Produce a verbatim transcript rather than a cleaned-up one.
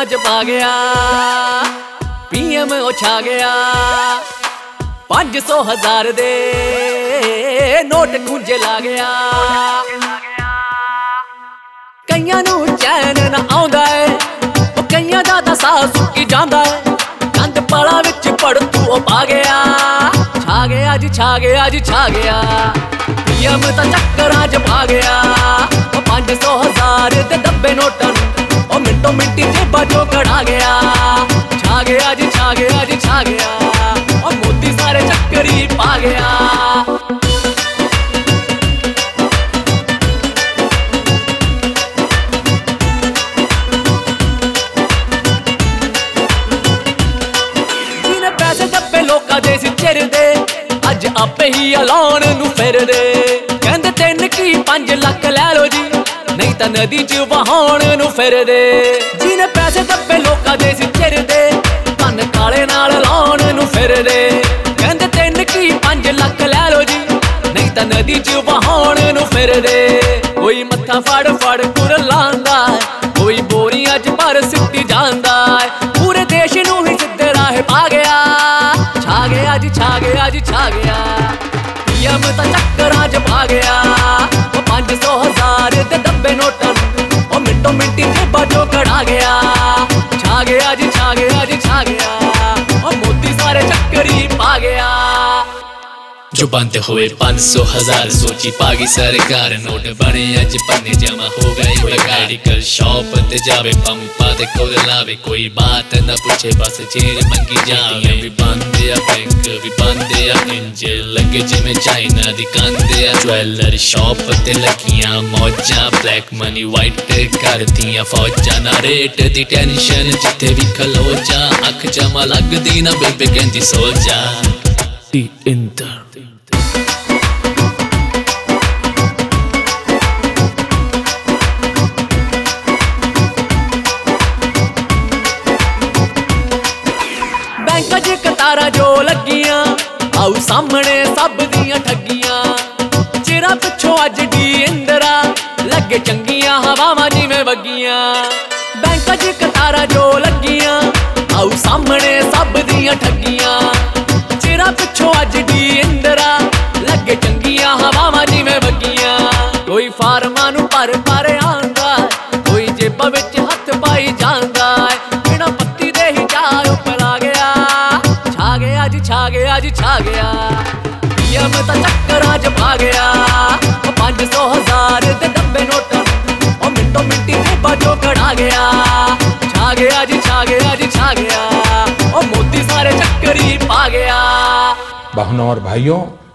च पा गया, पीएम ओ छा गया। पांच सौ हजार दे नोट गूंजे ला गया। कईयां नू चैन ना आउंदा है, ओ कईयां दा तां साह सुक्की जांदा है। कंध पाला विच पड़तू ओ पा गया, छा गया जी छा गया जी छा गया। पीएम तां चक्करां च पा गया, ओ पांच सौ हजार दे दब्बे नोटां ओ मिंटो मिंटी जेबां चों कढ़ा गया। छा गया जी छा गया जी छा गया, ओ मोदी सारे चक्कर ही पा गया। पैसे दब्बे लोकां दे सिर दे, अज आपे ही अलाउण नू फिरदे। कहंदे तिन की पंज लख लै लो जी, नहीं तां नदी च वहाउण नू फिरदे। जिन्हें पैसे दब्बे लोकां दे सिर दे, धन काले नाल लाउण नू फिरदे। कहंदे तिन की पंज लख लै लो जी, नहीं तां नदी च वहाउण नू फिरदे। कोई मत्था फड़ फड़ कुर लांदा है, कोई बोरियां च भर सिੱਟੀ ਜਾਂਦਾ है। पूरे देश नू ही सिद्धे राह पा गया, छा गया जी छा गया जी छा गया। पीएम तां चक्करां च पा गया, ओ पांच सौ हजार दे दब्बे नोटां ओ मिंटो मिंटी जेबां चों कढ़ा गया। छा गया जी छा गया जी छा गया, ओ मोदी सारे चक्कर ही पा गया। जो बंद हुए पाँच सौ हजार सोची पागी सरकार। नोट बने अज पन्ने जमा हो गए मेडिकल शॉप ते जावे पंपा ते कोल लावे। कोई बात न पूछे बस चेर मंगी जावे। भी बंद आ बैंक भी बंद आ इंज लगे जिमें चाइना दी कंध आ। ज्वेलर शॉप ते लगियां मौजा, ब्लैक मनी वाइट कर दियां फौजा। ना रेट दी टेंशन जिथे भी खलो जा, अख जमा लगदी ना बेबे कहंदी सो जा। दी इंटर बैंक च कतारां जो लगियां, आऊ सामने सब दियां ठगियां। चिरा पिछों अज डी इंदरा लगे चंगियां हवावां जिवें वगियां। बैंक च कतारां जो लगियां, आऊ सामने सब दियां ठगियां। चिरा पिछों अज डी इंदरा लगे चंगियां हवावां जिवें वगियां। कोई फार्मां नू भर भर आंदा, कोई जेबां विच हत्थ पाई जांदा। बिना पत्ती दे ही जा उपला गया, छा गया जी छा गया जी छा गया। पीएम तां चक्करां च पा गया, ओ पांच सौ हजार दे दब्बे नोटां ओ मिंटो मिंटी जेबां चों कढ़ा गया। छा गया जी छा गया जी छा गया, ओ मोदी सारे चक्कर ही पा गया। बहनों और भाइयों,